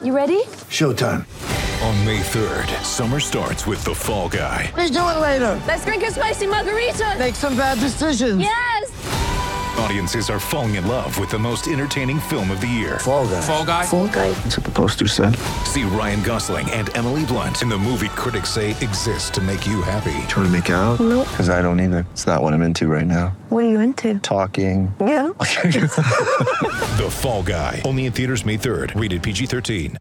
You ready? Showtime. On May 3rd, summer starts with The Fall Guy. Let's do it later. Let's drink a spicy margarita. Make some bad decisions. Yes! Audiences are falling in love with the most entertaining film of the year. Fall Guy. Fall Guy? Fall Guy. That's what the poster said. See Ryan Gosling and Emily Blunt in the movie critics say exists to make you happy. Trying to make it out? Nope. Because I don't either. It's not what I'm into right now. What are you into? Talking. Yeah. The Fall Guy. Only in theaters May 3rd. Rated PG-13.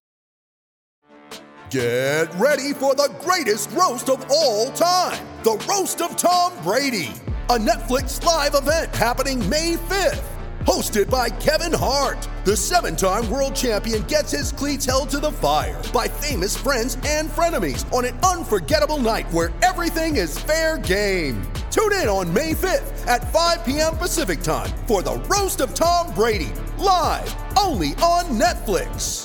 Get ready for the greatest roast of all time. The Roast of Tom Brady. A Netflix live event happening May 5th. Hosted by Kevin Hart. The 7-time world champion gets his cleats held to the fire by famous friends and frenemies on an unforgettable night where everything is fair game. Tune in on May 5th at 5 p.m. Pacific time for the Roast of Tom Brady. Live only on Netflix.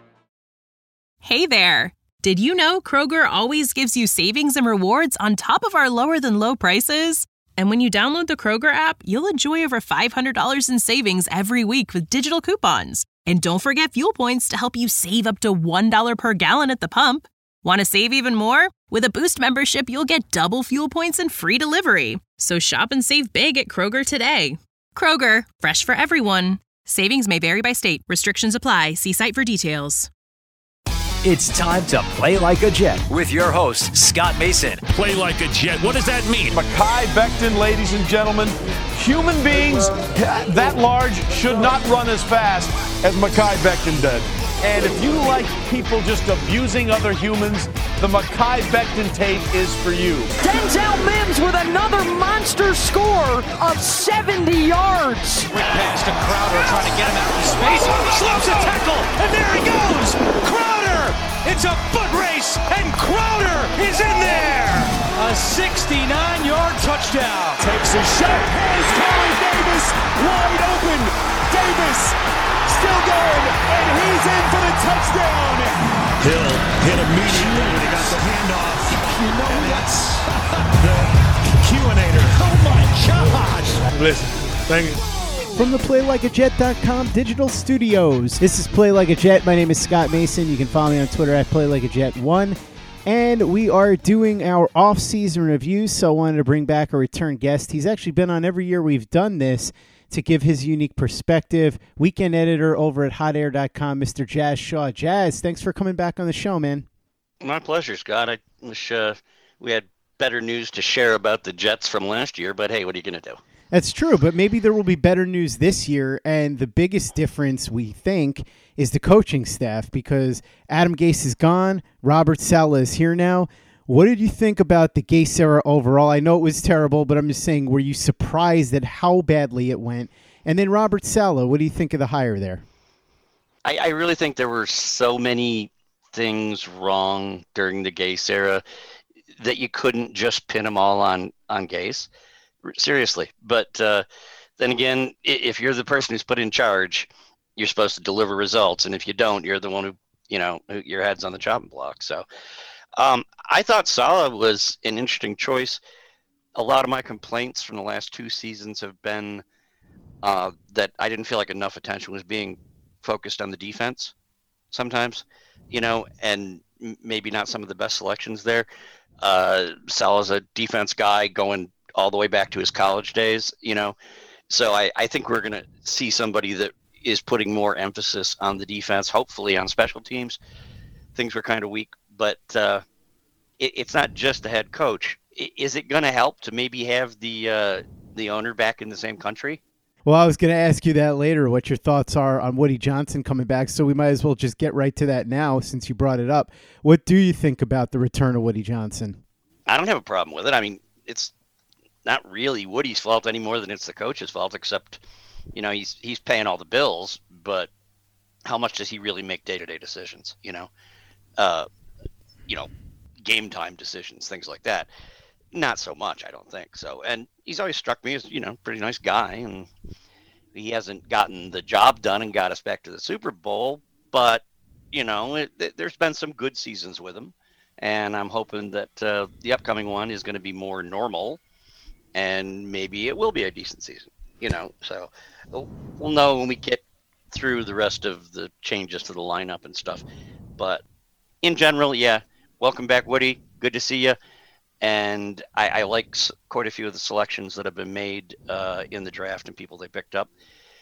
Hey there! Did you know Kroger always gives you savings and rewards on top of our lower-than-low prices? And when you download the Kroger app, you'll enjoy over $500 in savings every week with digital coupons. And don't forget fuel points to help you save up to $1 per gallon at the pump. Want to save even more? With a Boost membership, you'll get double fuel points and free delivery. So shop and save big at Kroger today. Kroger, fresh for everyone. Savings may vary by state. Restrictions apply. See site for details. It's time to play like a Jet with your host, Scott Mason. Play like a Jet. What does that mean? Mekhi Becton, ladies and gentlemen. Human beings that large should not run as fast as Mekhi Becton did. And if you like people just abusing other humans, the Mekhi Becton tape is for you. Denzel Mims with another monster score of 70 yards. Quick pass to Crowder trying to get him out of space. Slips a tackle, and there he goes. Crowder! It's a foot race, and Crowder is in there. A 69-yard touchdown. Takes a shot. Here's Corey Davis wide open. Davis still going, and he's in for the touchdown. Hill hit immediately when he got the handoff. You know that's The Q-inator. oh my gosh. Listen, thank you. From the PlayLikeAJet.com digital studios, this is Play Like a Jet. My name is Scott Mason. You can follow me on Twitter at PlayLikeAJet1. And we are doing our off-season reviews, so I wanted to bring back a return guest. He's actually been on every year we've done this to give his unique perspective. Weekend editor over at HotAir.com, Mr. Jazz Shaw. Jazz, thanks for coming back on the show, man. My pleasure, Scott. I wish we had better news to share about the Jets from last year, but hey, what are you going to do? That's true, but maybe there will be better news this year, and the biggest difference, we think, is the coaching staff, because Adam Gase is gone, Robert Saleh is here now. What did you think about the Gase era overall? I know it was terrible, but I'm just saying, were you surprised at how badly it went? And then Robert Saleh, what do you think of the hire there? I really think there were so many things wrong during the Gase era that you couldn't just pin them all on Gase. Seriously. But then again, if you're the person who's put in charge, you're supposed to deliver results. And if you don't, you're the one who, your head's on the chopping block. So I thought Saleh was an interesting choice. A lot of my complaints from the last two seasons have been that I didn't feel like enough attention was being focused on the defense sometimes, and maybe not some of the best selections there. Saleh's a defense guy going all the way back to his college days, so I think we're going to see somebody that is putting more emphasis on the defense, hopefully on special teams. Things were kind of weak, but it's not just the head coach. Is it going to help to maybe have the owner back in the same country? Well, I was going to ask you that later, what your thoughts are on Woody Johnson coming back, so we might as well just get right to that now since you brought it up. What do you think about the return of Woody Johnson? I don't have a problem with it. I mean, it's not really Woody's fault any more than it's the coach's fault, except, he's paying all the bills, but how much does he really make day-to-day decisions, game time decisions, things like that? Not so much, I don't think so. And he's always struck me as, pretty nice guy, and he hasn't gotten the job done and got us back to the Super Bowl, but, there's been some good seasons with him, and I'm hoping that the upcoming one is going to be more normal, and maybe it will be a decent season, so we'll know when we get through the rest of the changes to the lineup and stuff. But in general, yeah, welcome back, Woody. Good to see you. And I like quite a few of the selections that have been made in the draft and people they picked up.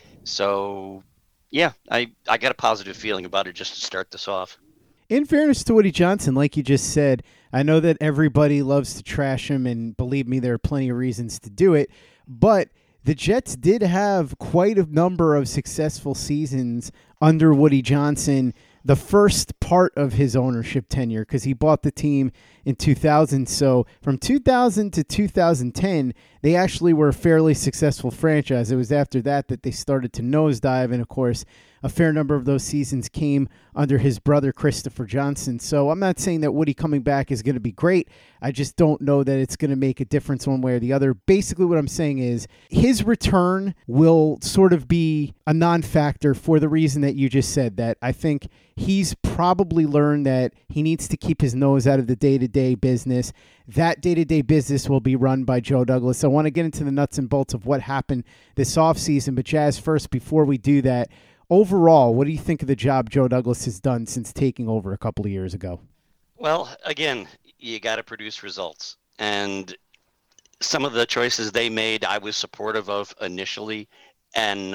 So, yeah, I got a positive feeling about it just to start this off. In fairness to Woody Johnson, like you just said, I know that everybody loves to trash him, and believe me, there are plenty of reasons to do it, but the Jets did have quite a number of successful seasons under Woody Johnson, the first part of his ownership tenure, because he bought the team in 2000. So from 2000 to 2010, they actually were a fairly successful franchise. It was after that they started to nosedive, and of course, a fair number of those seasons came under his brother, Christopher Johnson. So I'm not saying that Woody coming back is going to be great. I just don't know that it's going to make a difference one way or the other. Basically, what I'm saying is his return will sort of be a non-factor for the reason that you just said, that I think he's probably learned that he needs to keep his nose out of the day-to-day business. That day-to-day business will be run by Joe Douglas. I want to get into the nuts and bolts of what happened this offseason, but Jazz, first, before we do that, overall, what do you think of the job Joe Douglas has done since taking over a couple of years ago? Well, again, you got to produce results. And some of the choices they made, I was supportive of initially. And,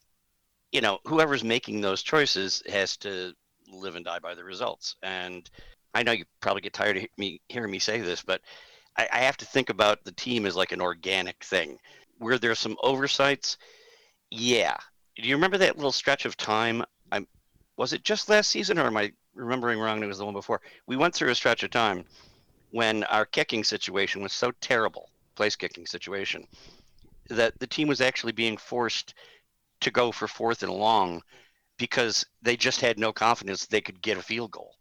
whoever's making those choices has to live and die by the results. And I know you probably get tired of hearing me say this, but I have to think about the team as like an organic thing. Where there's some oversights, yeah. Do you remember that little stretch of time? Was it just last season, or am I remembering wrong? It was the one before. We went through a stretch of time when our kicking situation was so terrible, place kicking situation, that the team was actually being forced to go for 4th and long because they just had no confidence they could get a field goal,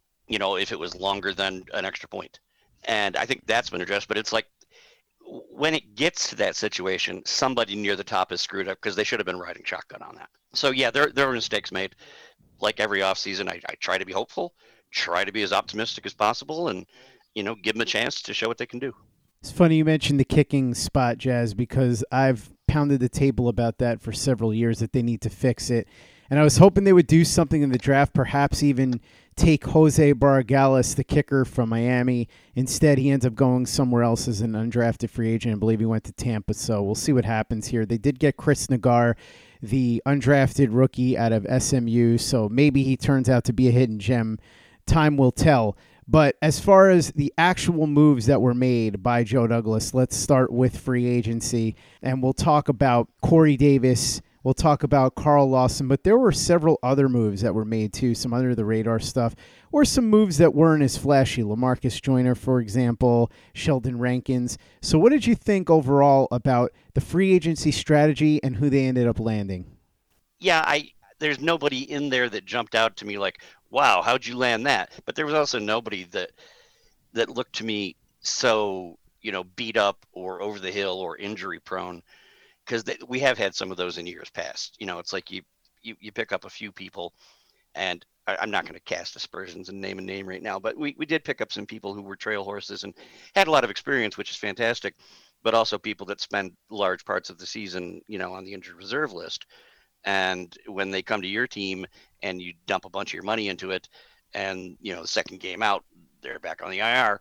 if it was longer than an extra point. And I think that's been addressed, but it's like, when it gets to that situation, somebody near the top is screwed up because they should have been riding shotgun on that. So, yeah, there were mistakes made. Like every offseason, I try to be hopeful, try to be as optimistic as possible, and, give them a chance to show what they can do. It's funny you mentioned the kicking spot, Jazz, because I've pounded the table about that for several years, that they need to fix it. And I was hoping they would do something in the draft, perhaps even take Jose Barragales, the kicker from Miami. Instead, he ends up going somewhere else as an undrafted free agent. I believe he went to Tampa, so we'll see what happens here. They did get Chris Nagar, the undrafted rookie out of SMU, so maybe he turns out to be a hidden gem. Time will tell. But as far as the actual moves that were made by Joe Douglas, let's start with free agency, and we'll talk about Corey Davis. We'll talk about Carl Lawson, but there were several other moves that were made too, some under-the-radar stuff, or some moves that weren't as flashy. LaMarcus Joyner, for example, Sheldon Rankins. So what did you think overall about the free agency strategy and who they ended up landing? Yeah, there's nobody in there that jumped out to me like, wow, how'd you land that? But there was also nobody that looked to me so, beat up or over the hill or injury prone. Because we have had some of those in years past. It's like you pick up a few people, and I'm not going to cast aspersions and name a name right now, but we did pick up some people who were trail horses and had a lot of experience, which is fantastic, but also people that spend large parts of the season, on the injured reserve list. And when they come to your team and you dump a bunch of your money into it, and, the second game out, they're back on the IR,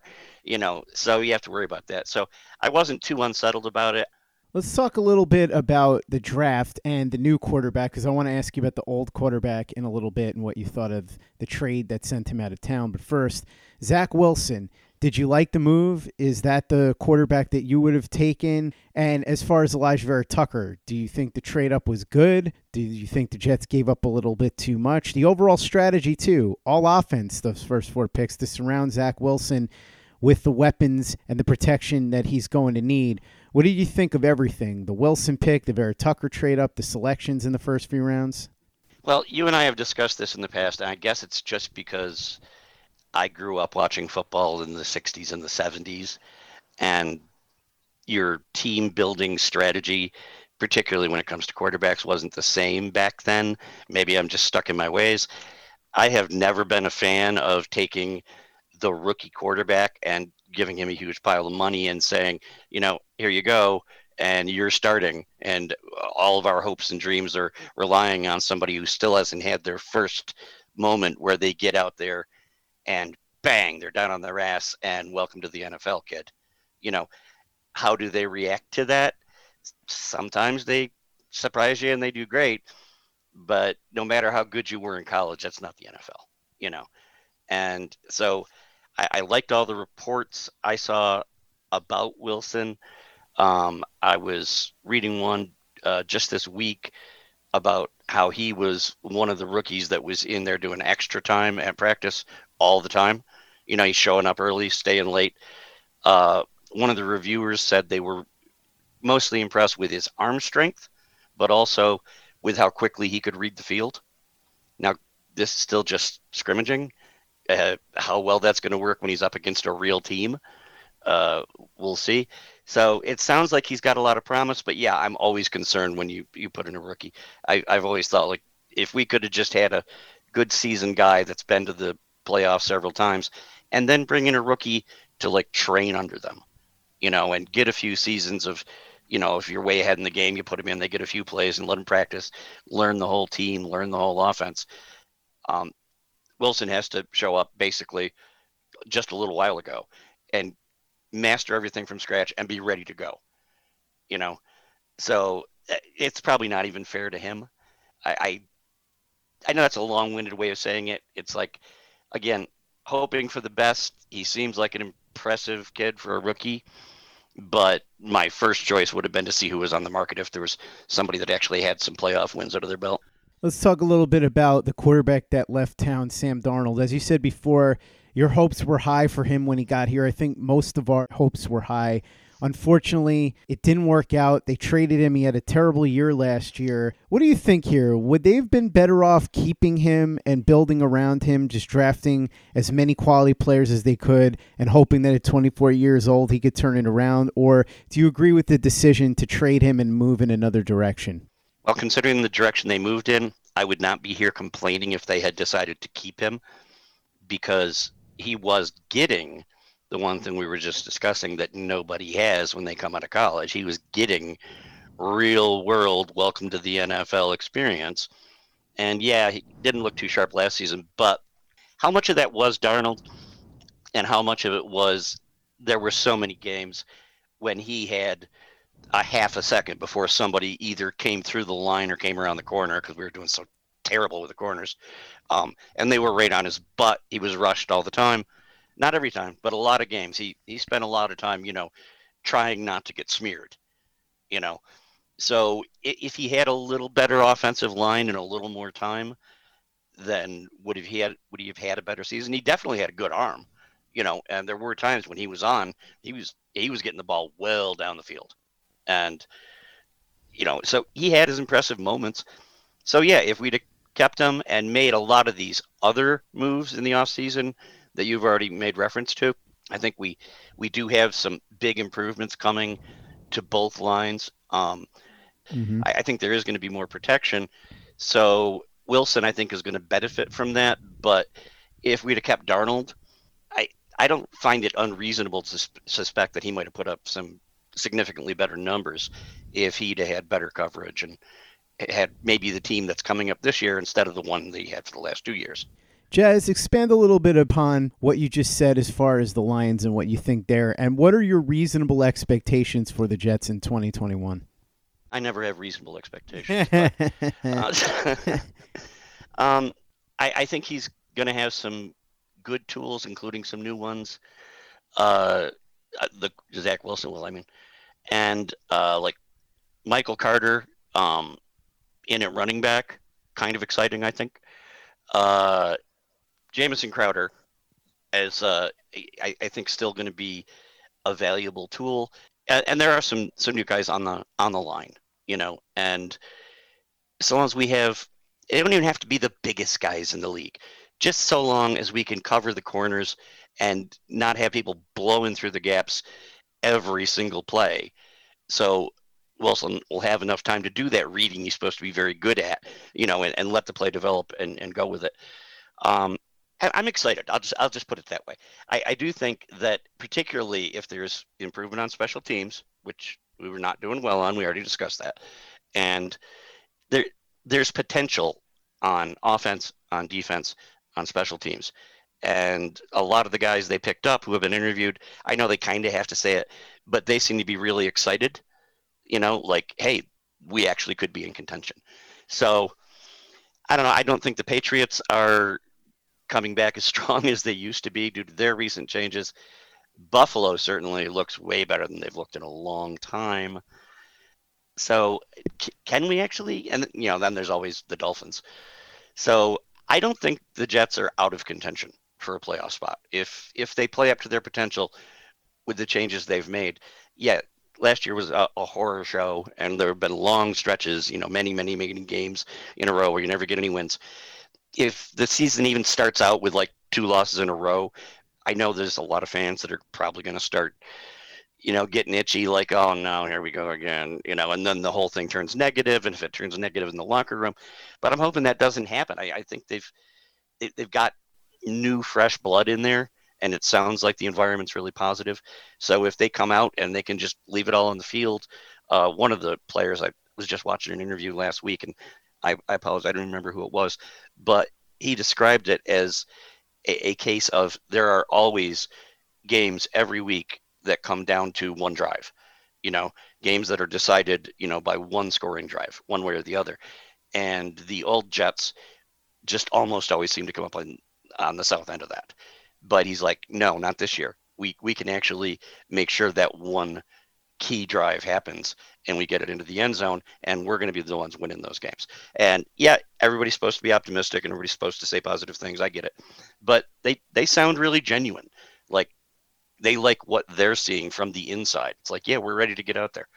so you have to worry about that. So I wasn't too unsettled about it. Let's talk a little bit about the draft and the new quarterback, because I want to ask you about the old quarterback in a little bit and what you thought of the trade that sent him out of town. But first, Zach Wilson, did you like the move? Is that the quarterback that you would have taken? And as far as Elijah Vera Tucker, do you think the trade up was good? Do you think the Jets gave up a little bit too much? The overall strategy, too, all offense, those first 4 picks, to surround Zach Wilson with the weapons and the protection that he's going to need. What did you think of everything? The Wilson pick, the Vera Tucker trade up, the selections in the first few rounds? Well, you and I have discussed this in the past, and I guess it's just because I grew up watching football in the 60s and the 70s, and your team building strategy, particularly when it comes to quarterbacks, wasn't the same back then. Maybe I'm just stuck in my ways. I have never been a fan of taking the rookie quarterback and giving him a huge pile of money and saying, here you go, and you're starting, and all of our hopes and dreams are relying on somebody who still hasn't had their first moment where they get out there and bang, they're down on their ass and welcome to the NFL, kid. How do they react to that? Sometimes they surprise you and they do great, but no matter how good you were in college, that's not the NFL, And so I liked all the reports I saw about Wilson. I was reading one just this week about how he was one of the rookies that was in there doing extra time at practice all the time. He's showing up early, staying late. One of the reviewers said they were mostly impressed with his arm strength, but also with how quickly he could read the field. Now, this is still just scrimmaging. How well that's going to work when he's up against a real team, we'll see. So it sounds like he's got a lot of promise, but yeah, I'm always concerned when you put in a rookie. I've always thought, like, if we could have just had a good seasoned guy that's been to the playoffs several times and then bring in a rookie to like train under them, and get a few seasons of, if you're way ahead in the game, you put him in, they get a few plays and let him practice, learn the whole team, learn the whole offense. Wilson has to show up basically just a little while ago and master everything from scratch and be ready to go, so it's probably not even fair to him. I know that's a long-winded way of saying it. It's like, again, hoping for the best. He seems like an impressive kid for a rookie, but my first choice would have been to see who was on the market if there was somebody that actually had some playoff wins under their belt. Let's talk a little bit about the quarterback that left town, Sam Darnold. As you said before, your hopes were high for him when he got here. I think most of our hopes were high. Unfortunately, it didn't work out. They traded him. He had a terrible year last year. What do you think here? Would they have been better off keeping him and building around him, just drafting as many quality players as they could and hoping that at 24 years old he could turn it around? Or do you agree with the decision to trade him and move in another direction? Well, considering the direction they moved in, I would not be here complaining if they had decided to keep him, because he was getting the one thing we were just discussing that nobody has when they come out of college. He was getting real world welcome to the NFL experience. And yeah, he didn't look too sharp last season, but how much of that was Darnold and how much of it was there were so many games when he had a half a second before somebody either came through the line or came around the corner, because we were doing so terrible with the corners, and they were right on his butt. He was rushed all the time. Not every time, but a lot of games. He spent a lot of time, trying not to get smeared, So if he had a little better offensive line and a little more time, then would he have had a better season? He definitely had a good arm, and there were times when he was on, he was getting the ball well down the field. And, so he had his impressive moments. So yeah, if we'd have kept him and made a lot of these other moves in the offseason that you've already made reference to, I think we do have some big improvements coming to both lines. I think there is going to be more protection. So Wilson, I think, is going to benefit from that. But if we'd have kept Darnold, I don't find it unreasonable to suspect that he might have put up some significantly better numbers if he'd had better coverage and had maybe the team that's coming up this year instead of the one that he had for the last 2 years. Jazz, expand a little bit upon what you just said as far as the Lions and what you think there, and what are your reasonable expectations for the Jets in 2021? I never have reasonable expectations. But, I think he's going to have some good tools, including some new ones. The Zach Wilson will, and like Michael Carter in at running back, kind of exciting, I think. Jamison Crowder is, I think, still going to be a valuable tool, and there are some new guys on the line, and so long as we have, it don't even have to be the biggest guys in the league, just so long as we can cover the corners and not have people blowing through the gaps every single play. So Wilson will have enough time to do that reading he's supposed to be very good at, and let the play develop and go with it. I'm excited. I'll just put it that way. I do think that particularly if there's improvement on special teams, which we were not doing well on. We already discussed that. And there's potential on offense, on defense, on special teams. And a lot of the guys they picked up who have been interviewed, I know they kind of have to say it, but they seem to be really excited, like, hey, we actually could be in contention. So I don't know. I don't think the Patriots are coming back as strong as they used to be due to their recent changes. Buffalo certainly looks way better than they've looked in a long time. So can we actually? And, then there's always the Dolphins. So I don't think the Jets are out of contention for a playoff spot. If they play up to their potential with the changes they've made. Yeah, last year was a horror show, and there have been long stretches, many games in a row where you never get any wins. If the season even starts out with like 2 losses in a row, I know there's a lot of fans that are probably going to start, getting itchy, like, oh no, here we go again, and then the whole thing turns negative, and if it turns negative in the locker room, but I'm hoping that doesn't happen. I think they've got new, fresh blood in there, and it sounds like the environment's really positive. So if they come out and they can just leave it all on the field, one of the players, I was just watching an interview last week, and I apologize, I don't remember who it was, but he described it as a case of there are always games every week that come down to one drive, games that are decided, by one scoring drive, one way or the other. And the old Jets just almost always seem to come up on the south end of that. But he's like, no, not this year. We can actually make sure that one key drive happens and we get it into the end zone, and we're going to be the ones winning those games. And yeah, everybody's supposed to be optimistic and everybody's supposed to say positive things. I get it. But they sound really genuine. Like they like what they're seeing from the inside. It's like, yeah, we're ready to get out there.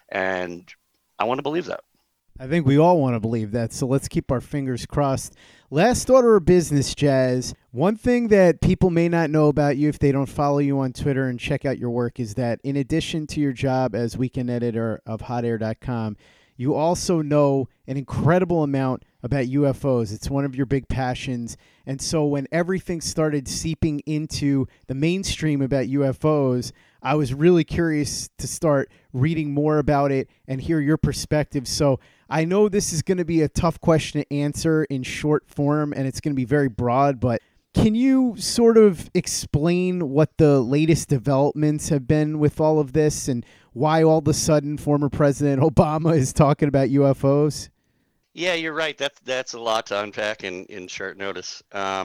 And I want to believe that. I think we all want to believe that, so let's keep our fingers crossed. Last order of business, Jazz. One thing that people may not know about you if they don't follow you on Twitter and check out your work is that in addition to your job as weekend editor of HotAir.com, you also know an incredible amount about UFOs. It's one of your big passions. And so when everything started seeping into the mainstream about UFOs, I was really curious to start reading more about it and hear your perspective. So I know this is going to be a tough question to answer in short form, and it's going to be very broad, but can you sort of explain what the latest developments have been with all of this and why all of a sudden former President Obama is talking about UFOs? Yeah, you're right. That's a lot to unpack in short notice.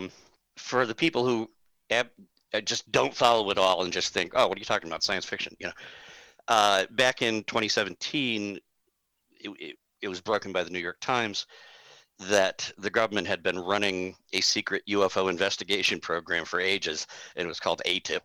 For the people who just don't follow it all and just think, oh, what are you talking about? Science fiction. Back in 2017, it was broken by the New York Times that the government had been running a secret UFO investigation program for ages, and it was called ATIP.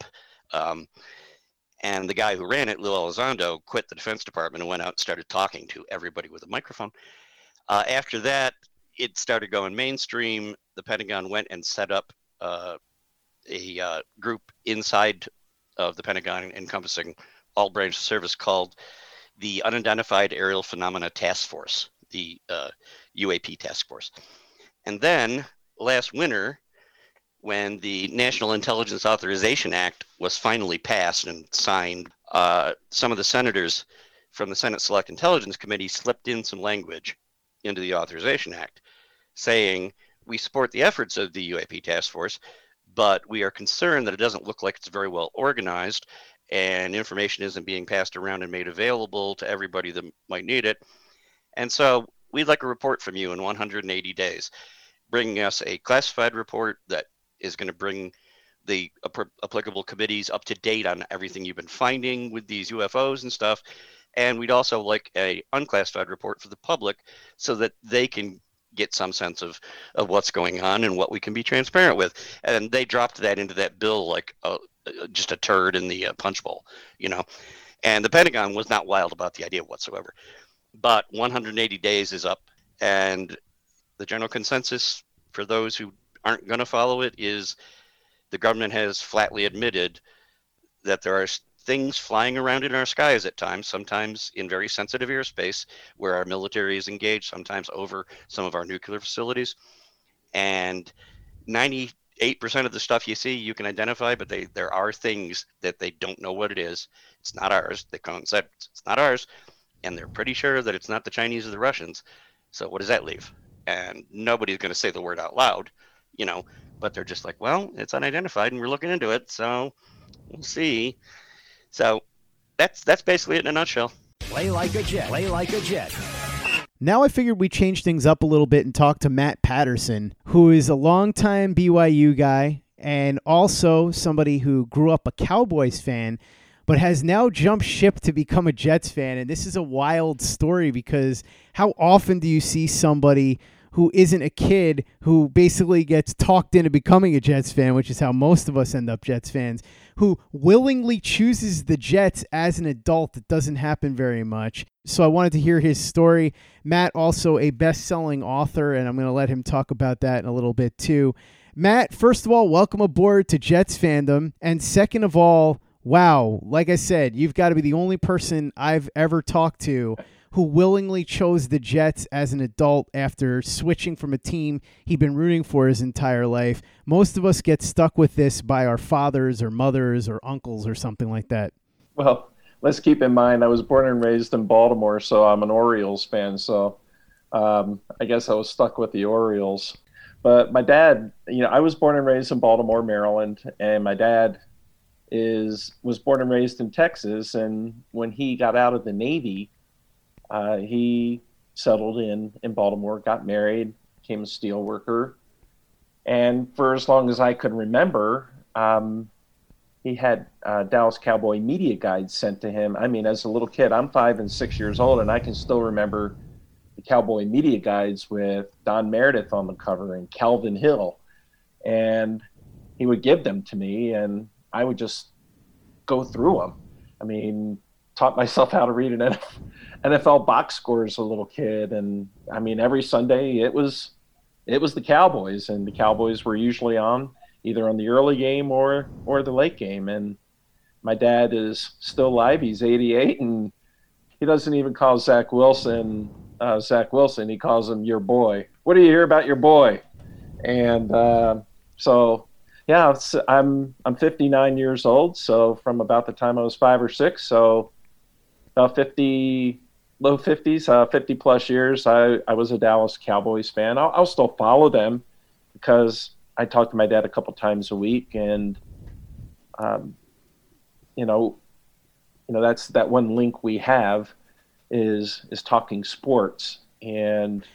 And the guy who ran it, Lou Elizondo, quit the Defense Department and went out and started talking to everybody with a microphone. After that, it started going mainstream. The Pentagon went and set up a group inside of the Pentagon encompassing all branches of service called the Unidentified Aerial Phenomena Task Force, the UAP Task Force. And then last winter, when the National Intelligence Authorization Act was finally passed and signed, some of the senators from the Senate Select Intelligence Committee slipped in some language into the Authorization Act saying, we support the efforts of the UAP Task Force, but we are concerned that it doesn't look like it's very well organized and information isn't being passed around and made available to everybody that might need it. And so we'd like a report from you in 180 days, bringing us a classified report that is going to bring the applicable committees up to date on everything you've been finding with these UFOs and stuff. And we'd also like a unclassified report for the public so that they can get some sense of what's going on and what we can be transparent with. And they dropped that into that bill like just a turd in the punch bowl, and the Pentagon was not wild about the idea whatsoever. But 180 days is up, and the general consensus for those who aren't going to follow it is the government has flatly admitted that there are things flying around in our skies at times, sometimes in very sensitive airspace where our military is engaged, sometimes over some of our nuclear facilities. And 98% 8% of the stuff you see you can identify, but there are things that they don't know what it is. It's not ours. The concept, it's not ours. And they're pretty sure that it's not the Chinese or the Russians. So what does that leave? And nobody's going to say the word out loud, but they're just like, well, it's unidentified and we're looking into it. So we'll see. So that's basically it in a nutshell. Play like a Jet. Play like a Jet. Now I figured we'd change things up a little bit and talk to Matt Patterson, who is a longtime BYU guy and also somebody who grew up a Cowboys fan, but has now jumped ship to become a Jets fan. And this is a wild story because how often do you see somebody who isn't a kid who basically gets talked into becoming a Jets fan, which is how most of us end up Jets fans, who willingly chooses the Jets as an adult? It doesn't happen very much. So I wanted to hear his story. Matt, also a best-selling author, and I'm going to let him talk about that in a little bit too. Matt, first of all, welcome aboard to Jets fandom. And second of all, wow, like I said, you've got to be the only person I've ever talked to who willingly chose the Jets as an adult after switching from a team he'd been rooting for his entire life. Most of us get stuck with this by our fathers or mothers or uncles or something like that. Well, let's keep in mind I was born and raised in Baltimore, so I'm an Orioles fan. So I guess I was stuck with the Orioles. But my dad, I was born and raised in Baltimore, Maryland, and my dad was born and raised in Texas. And when he got out of the Navy, he settled in Baltimore, got married, became a steel worker. And for as long as I could remember, he had Dallas Cowboy media guides sent to him. I mean, as a little kid, I'm 5 and 6 years old, and I can still remember the Cowboy media guides with Don Meredith on the cover and Calvin Hill. And he would give them to me, and I would just go through them. I mean, taught myself how to read an NFL box score as a little kid. And I mean, every Sunday it was the Cowboys, and the Cowboys were usually on either on the early game or the late game. And my dad is still alive. He's 88, and he doesn't even call Zach Wilson. He calls him your boy. What do you hear about your boy? And so yeah, I'm 59 years old. So from about the time I was 5 or 6, so about 50, low 50s, 50 plus years, I was a Dallas Cowboys fan. I'll still follow them because I talk to my dad a couple times a week, and that's that one link we have is talking sports. And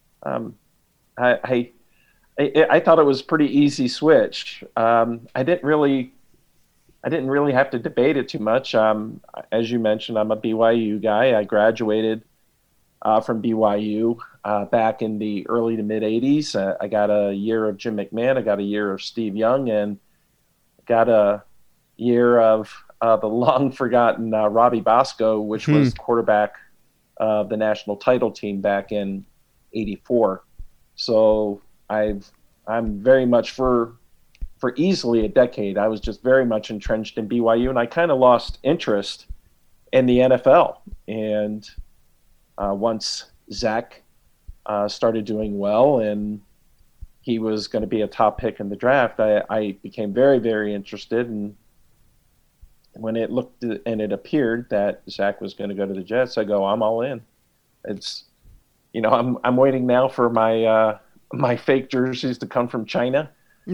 I thought it was a pretty easy switch. I didn't really have to debate it too much. As you mentioned, I'm a BYU guy. I graduated from BYU back in the early to mid 80s. I got a year of Jim McMahon. I got a year of Steve Young, and got a year of the long forgotten Robbie Bosco, which was quarterback of the national title team back in '84. So I'm very much for easily a decade, I was just very much entrenched in BYU, and I kind of lost interest in the NFL. And once Zach started doing well and he was going to be a top pick in the draft, I became very, very interested. And when it looked and it appeared that Zach was going to go to the Jets, I go, I'm all in. It's, I'm waiting now for my fake jerseys to come from China.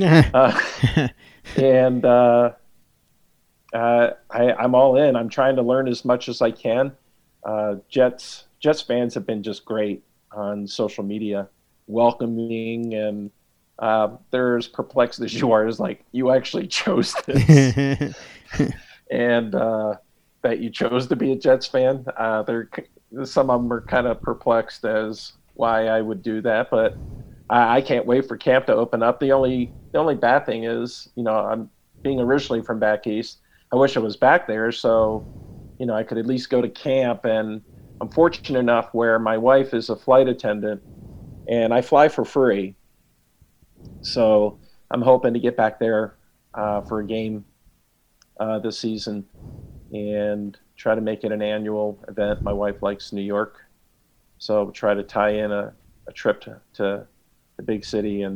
And I'm all in. I'm trying to learn as much as I can. Jets fans have been just great on social media, welcoming, and they're as perplexed as you are. Is like, you actually chose this, and that you chose to be a Jets fan. Some of them are kind of perplexed as why I would do that, but I can't wait for camp to open up. The only bad thing is, I'm being originally from back east. I wish I was back there, so I could at least go to camp. And I'm fortunate enough where my wife is a flight attendant, and I fly for free. So I'm hoping to get back there for a game this season and try to make it an annual event. My wife likes New York, so try to tie in a trip to the big city and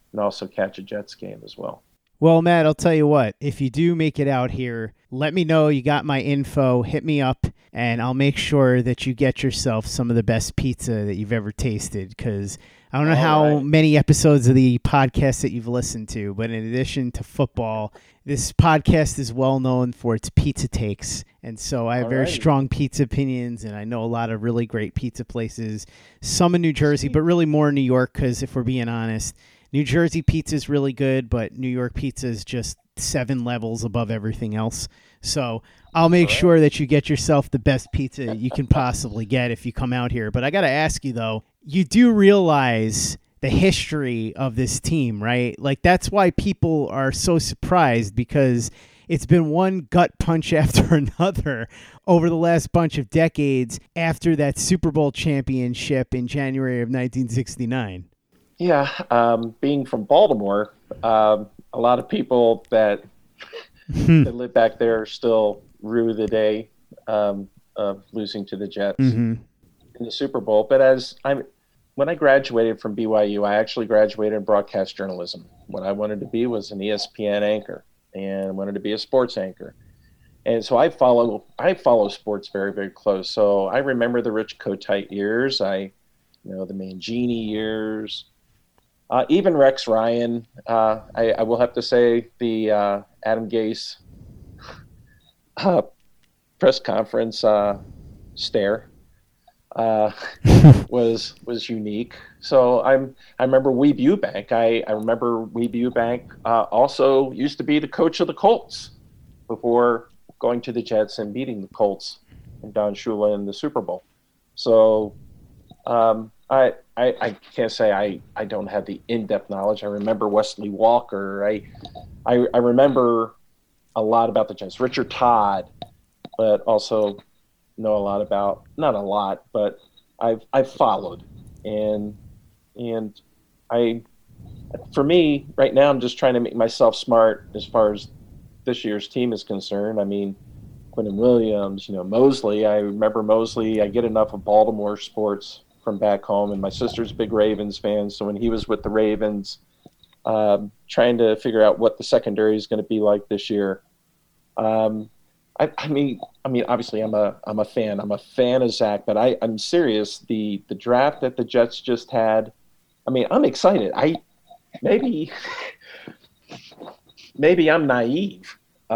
and also catch a Jets game as well. Well, Matt, I'll tell you what. If you do make it out here, let me know. You got my info. Hit me up, and I'll make sure that you get yourself some of the best pizza that you've ever tasted, because I don't know how many episodes of the podcast that you've listened to, but in addition to football, this podcast is well known for its pizza takes. And so I have very strong pizza opinions, and I know a lot of really great pizza places, some in New Jersey, but really more in New York, because if we're being honest, New Jersey pizza is really good, but New York pizza is just 7 levels above everything else. So I'll make sure that you get yourself the best pizza you can possibly get if you come out here. But I got to ask you, though, you do realize the history of this team, right? Like, that's why people are so surprised, because it's been one gut punch after another over the last bunch of decades after that Super Bowl championship in January of 1969. Yeah, being from Baltimore, a lot of people that live back there still rue the day of losing to the Jets in the Super Bowl. But when I graduated from BYU, I actually graduated in broadcast journalism. What I wanted to be was an ESPN anchor, and wanted to be a sports anchor. And so I follow sports very, very close. So I remember the Rich Kotite years, the Mangini years. Even Rex Ryan, I will have to say the Adam Gase press conference stare was unique. So I remember Weeb Ewbank. I remember Weeb Ewbank also used to be the coach of the Colts before going to the Jets and beating the Colts and Don Shula in the Super Bowl. So I can't say I don't have the in-depth knowledge. I remember Wesley Walker. I remember a lot about the Jets. Richard Todd, but also know a lot about, not a lot, but I've followed. And for me, right now, I'm just trying to make myself smart as far as this year's team is concerned. I mean, Quinnen Williams, Mosley. I remember Mosley. I get enough of Baltimore sports from back home, and my sister's a big Ravens fan, so when he was with the Ravens, trying to figure out what the secondary is going to be like this year. I mean, obviously I'm a fan. I'm a fan of Zach, but I'm serious. The draft that the Jets just had, I mean, I'm excited. Maybe I'm naive.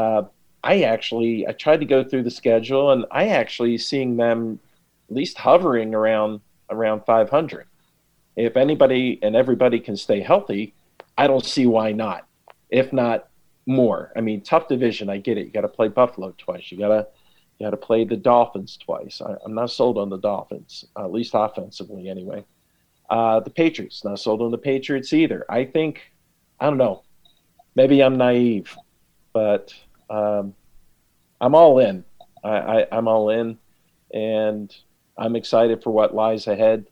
I tried to go through the schedule, and I actually seeing them at least hovering around 500. If anybody and everybody can stay healthy, I don't see why not. If not more. I mean, tough division. I get it. You got to play Buffalo twice. You got to play the Dolphins twice. I'm not sold on the Dolphins, at least offensively anyway. The Patriots, not sold on the Patriots either. I don't know. Maybe I'm naive, but I'm all in. I'm all in, and I'm excited for what lies ahead.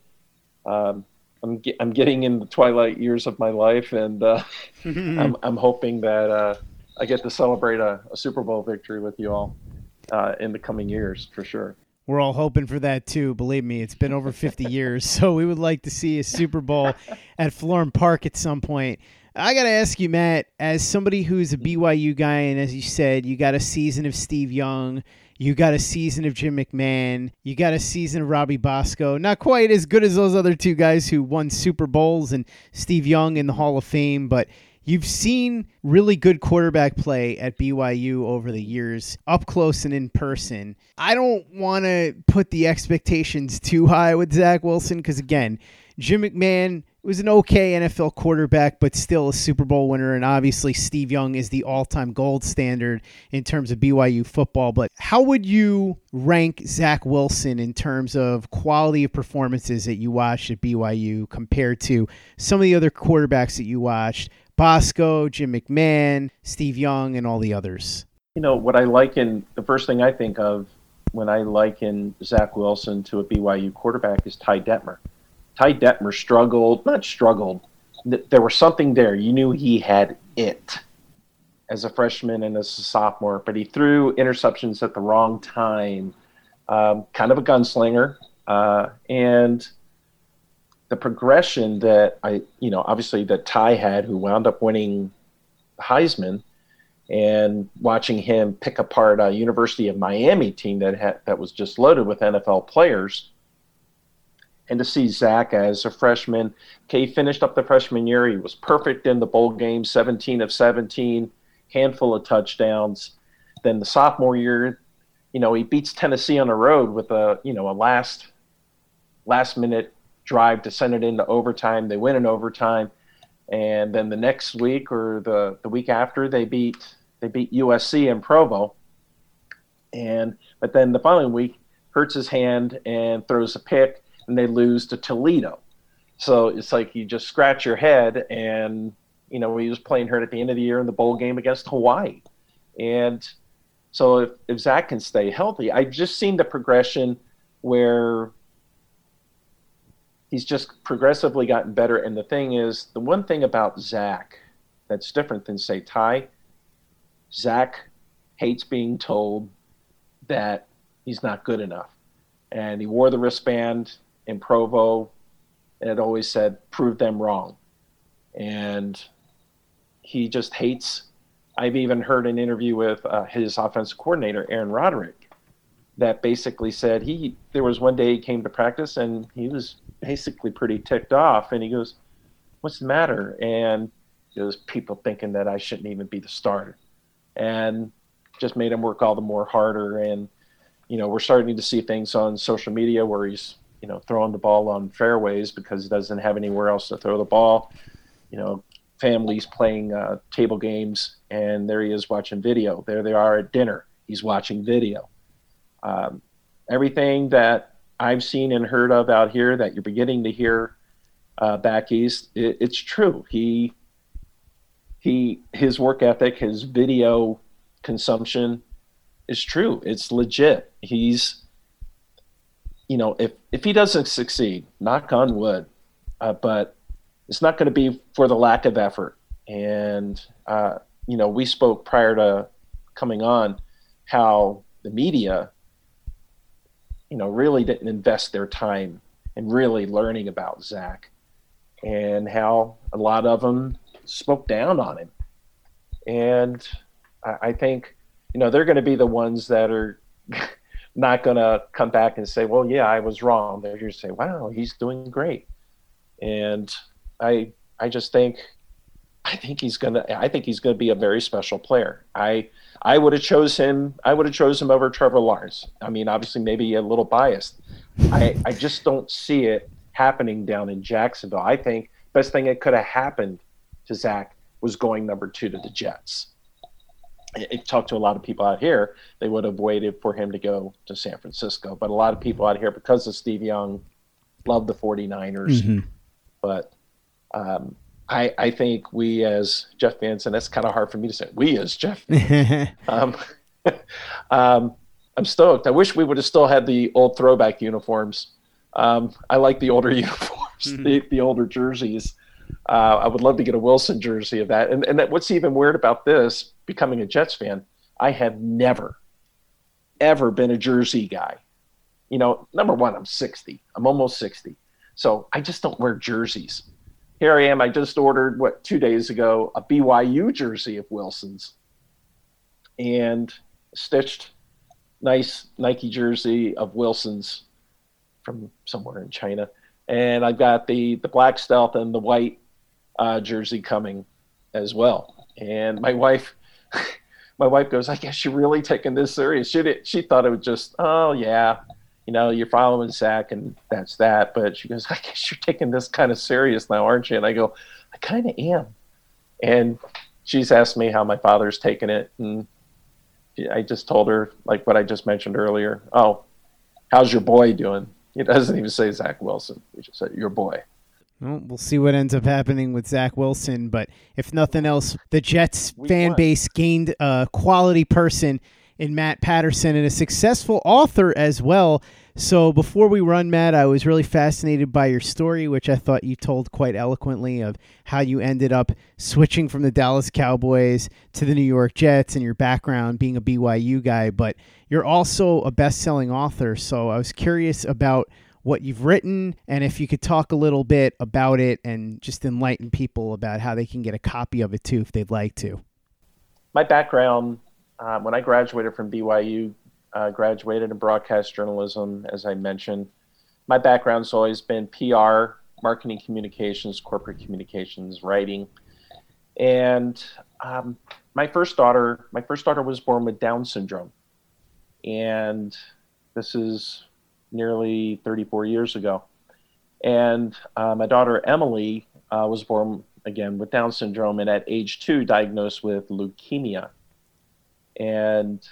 I'm getting in the twilight years of my life, and I'm hoping that I get to celebrate a Super Bowl victory with you all in the coming years, for sure. We're all hoping for that too. Believe me, it's been over 50 years, so we would like to see a Super Bowl at Florham Park at some point. I got to ask you, Matt, as somebody who's a BYU guy, and as you said, you got a season of Steve Young, you got a season of Jim McMahon, you got a season of Robbie Bosco. Not quite as good as those other two guys who won Super Bowls and Steve Young in the Hall of Fame, but you've seen really good quarterback play at BYU over the years, up close and in person. I don't want to put the expectations too high with Zach Wilson because, again, Jim McMahon was an okay NFL quarterback, but still a Super Bowl winner, and obviously Steve Young is the all-time gold standard in terms of BYU football. But how would you rank Zach Wilson in terms of quality of performances that you watched at BYU compared to some of the other quarterbacks that you watched? Bosco, Jim McMahon, Steve Young, and all the others. What I liken, the first thing I think of when I liken Zach Wilson to a BYU quarterback is Ty Detmer. Ty Detmer not struggled. There was something there. You knew he had it as a freshman and as a sophomore, but he threw interceptions at the wrong time. Kind of a gunslinger. And the progression that obviously that Ty had, who wound up winning Heisman, and watching him pick apart a University of Miami team that was just loaded with NFL players, and to see Zach as a freshman. Okay, he finished up the freshman year. He was perfect in the bowl game, 17 of 17, handful of touchdowns. Then the sophomore year, he beats Tennessee on the road with a last minute drive to send it into overtime. They win in overtime. And then the next week or the week after, they beat USC in Provo. But then the following week, hurts his hand and throws a pick, and they lose to Toledo. So it's like you just scratch your head, and he was playing hurt at the end of the year in the bowl game against Hawaii. And so if Zach can stay healthy, I've just seen the progression where he's just progressively gotten better. And the thing is, the one thing about Zach that's different than, say, Ty, Zach hates being told that he's not good enough. And he wore the wristband in Provo, and it always said, prove them wrong. And he just hates. I've even heard an interview with his offensive coordinator, Aaron Roderick, that basically said there was one day he came to practice and he was basically pretty ticked off, and he goes, what's the matter? And it was people thinking that I shouldn't even be the starter, and just made him work all the more harder. And we're starting to see things on social media where he's throwing the ball on fairways because he doesn't have anywhere else to throw the ball. Families playing table games, and there he is watching video. There they are at dinner, he's watching video. Everything that I've seen and heard of out here that you're beginning to hear back east, it's true. His work ethic, his video consumption is true. It's legit. He's, if he doesn't succeed, knock on wood, but it's not going to be for the lack of effort. And, we spoke prior to coming on how the media, really didn't invest their time in really learning about Zach, and how a lot of them spoke down on him. And I think, they're going to be the ones that are not going to come back and say, well, yeah, I was wrong. They're going to say, wow, he's doing great. And I think he's going to be a very special player. I would have chose him over Trevor Lawrence. I mean, obviously maybe a little biased. I just don't see it happening down in Jacksonville. I think best thing that could have happened to Zach was going number 2 to the Jets. I talked to a lot of people out here. They would have waited for him to go to San Francisco. But a lot of people out here, because of Steve Young, love the 49ers. Mm-hmm. But I think we as Jeff fans, and that's kind of hard for me to say, we as Jeff I'm stoked. I wish we would have still had the old throwback uniforms. I like the older uniforms, the older jerseys. I would love to get a Wilson jersey of that. And what's even weird about this, becoming a Jets fan, I have never, ever been a jersey guy. Number one, I'm 60. I'm almost 60. So I just don't wear jerseys. Here I am. I just ordered, 2 days ago, a BYU jersey of Wilson's, and stitched nice Nike jersey of Wilson's from somewhere in China. And I've got the black stealth and the white jersey coming as well. And my wife goes, I guess you're really taking this serious. She thought it was just, oh yeah, you're following Zach and that's that. But she goes, I guess you're taking this kind of serious now, aren't you? And I go, I kind of am. And she's asked me how my father's taking it. And I just told her, like what I just mentioned earlier. Oh, how's your boy doing? He doesn't even say Zach Wilson. He just said, your boy. Well, we'll see what ends up happening with Zach Wilson. But if nothing else, the Jets fan base gained a quality person in Matt Patterson and a successful author as well. So before we run, Matt, I was really fascinated by your story, which I thought you told quite eloquently, of how you ended up switching from the Dallas Cowboys to the New York Jets and your background being a BYU guy. But you're also a best-selling author, so I was curious about what you've written, and if you could talk a little bit about it and just enlighten people about how they can get a copy of it too if they'd like to. My background, when I graduated from BYU, graduated in broadcast journalism, as I mentioned. My background's always been PR, marketing communications, corporate communications, writing. And my first daughter was born with Down syndrome. And this is nearly 34 years ago. And my daughter Emily was born again with Down syndrome, and at age 2 diagnosed with leukemia. And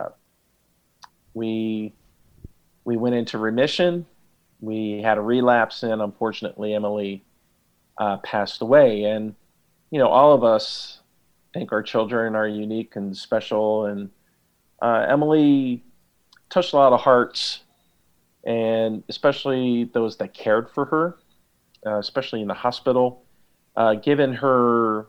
we went into remission. We had a relapse, and unfortunately Emily passed away. And all of us think our children are unique and special, and Emily touched a lot of hearts, and especially those that cared for her, especially in the hospital, given her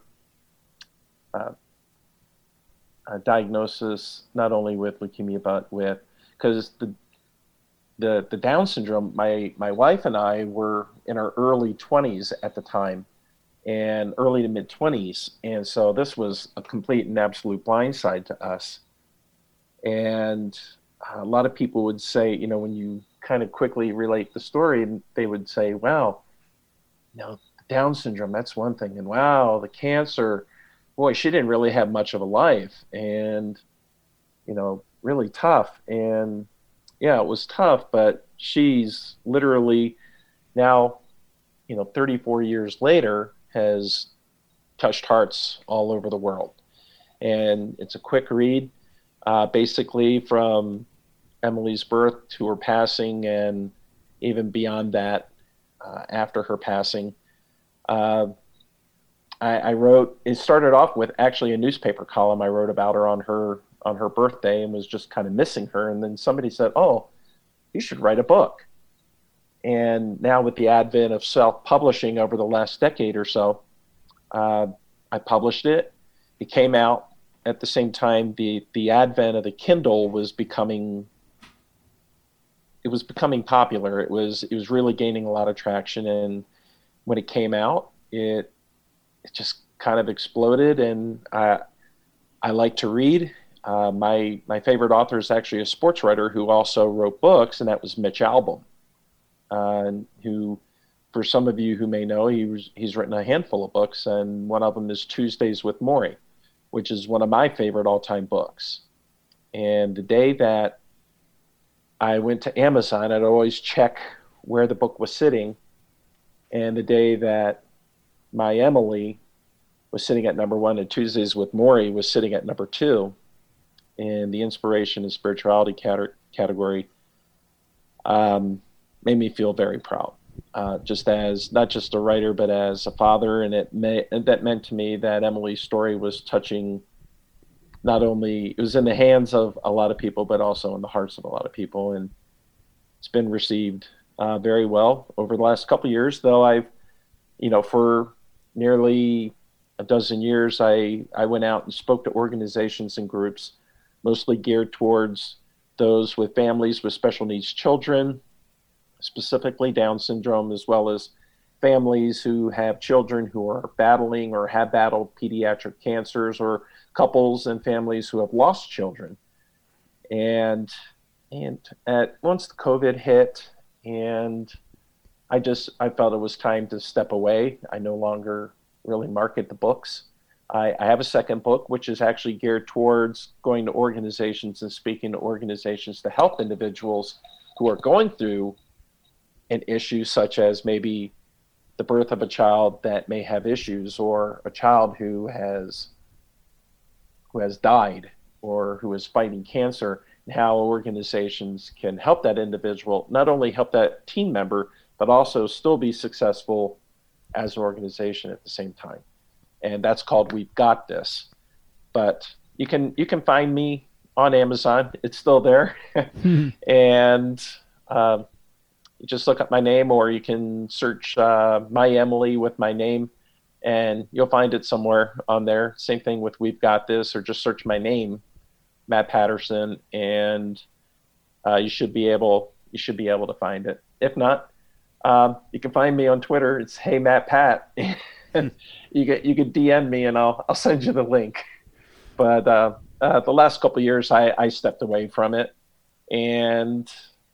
diagnosis not only with leukemia but with, because the Down syndrome, my wife and I were in our early 20s at the time, and early to mid 20s, and so this was a complete and absolute blindside to us. And a lot of people would say, when you kind of quickly relate the story, they would say, wow, Down syndrome, that's one thing, and wow, the cancer, boy, she didn't really have much of a life, and really tough. And yeah, it was tough, but she's literally now, 34 years later, has touched hearts all over the world. And it's a quick read, basically from Emily's birth to her passing, and even beyond that, after her passing. I wrote, it started off with actually a newspaper column I wrote about her on her birthday, and was just kind of missing her. And then somebody said, oh, you should write a book. And now with the advent of self-publishing over the last decade or so, I published it. It came out at the same time the advent of the Kindle was becoming popular. It was really gaining a lot of traction. And when it came out, it just kind of exploded. And I like to read. My favorite author is actually a sports writer who also wrote books, and that was Mitch Albom, who, for some of you who may know, he's written a handful of books, and one of them is Tuesdays with Morrie, which is one of my favorite all-time books. And the day that I went to Amazon, I'd always check where the book was sitting, and the day that my Emily was sitting at number 1 and Tuesdays with Morrie was sitting at number 2 in the inspiration and spirituality category, made me feel very proud, just as not just a writer, but as a father. And that meant to me that Emily's story was touching, not only, it was in the hands of a lot of people, but also in the hearts of a lot of people. And it's been received very well over the last couple of years, though I've, for nearly a dozen years, I went out and spoke to organizations and groups, mostly geared towards those with families with special needs children, specifically Down syndrome, as well as families who have children who are battling or have battled pediatric cancers, or couples and families who have lost children. And once the COVID hit, and I felt it was time to step away. I no longer really market the books. I have a second book, which is actually geared towards going to organizations and speaking to organizations to help individuals who are going through an issue such as maybe the birth of a child that may have issues, or a child who has died, or who is fighting cancer, and how organizations can help that individual, not only help that team member, but also still be successful as an organization at the same time. And that's called We've Got This. But you can find me on Amazon. It's still there. And you just look up my name, or you can search My Emily with my name, and you'll find it somewhere on there. Same thing with We've Got This, or just search my name, Matt Patterson, and you should be able to find it. If not, you can find me on Twitter. It's Hey Matt Pat. And you could DM me and I'll send you the link. But the last couple of years, I stepped away from it, and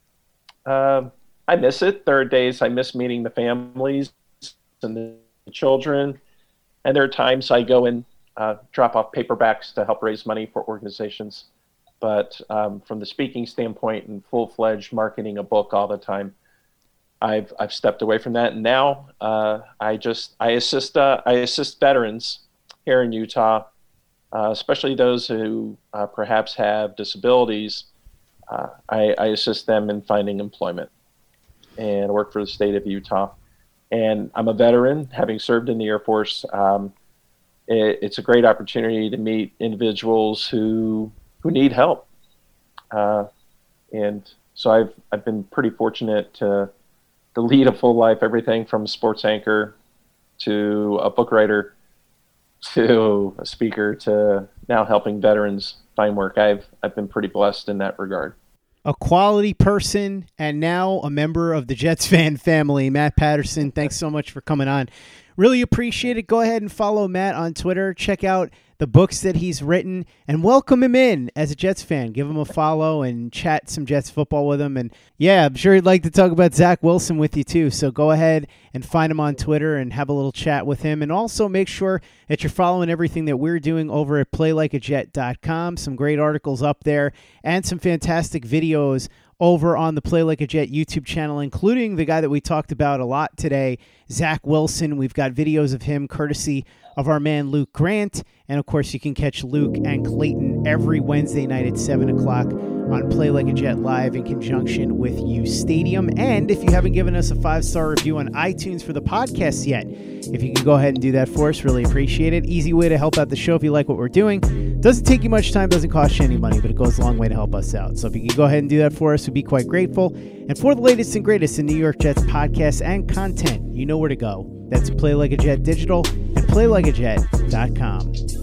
I miss it. There are days I miss meeting the families and the children, and there are times I go and drop off paperbacks to help raise money for organizations. But from the speaking standpoint and full-fledged marketing a book all the time, I've stepped away from that. And now I assist veterans here in Utah, especially those who perhaps have disabilities. I assist them in finding employment and work for the state of Utah. And I'm a veteran, having served in the Air Force. It's a great opportunity to meet individuals who need help. And so I've been pretty fortunate to lead a full life, everything from sports anchor to a book writer to a speaker to now helping veterans find work. I've been pretty blessed in that regard. A quality person and now a member of the Jets fan family, Matt Patterson. Thanks so much for coming on. Really appreciate it. Go ahead and follow Matt on Twitter. Check out the books that he's written and welcome him in as a Jets fan. Give him a follow and chat some Jets football with him. And yeah, I'm sure he'd like to talk about Zach Wilson with you too. So go ahead and find him on Twitter and have a little chat with him. And also make sure that you're following everything that we're doing over at playlikeajet.com. Some great articles up there and some fantastic videos over on the Play Like a Jet YouTube channel, including the guy that we talked about a lot today, Zach Wilson. We've got videos of him courtesy of our man Luke Grant. And, of course, you can catch Luke and Clayton every Wednesday night at 7 o'clock on Play Like a Jet Live in conjunction with U Stadium. And if you haven't given us a 5-star review on iTunes for the podcast yet, if you can go ahead and do that for us, really appreciate it. Easy way to help out the show if you like what we're doing. Doesn't take you much time, doesn't cost you any money, but it goes a long way to help us out. So if you can go ahead and do that for us, we'd be quite grateful. And for the latest and greatest in New York Jets podcasts and content, you know where to go. That's Play Like a Jet Digital and PlayLikeAJet.com.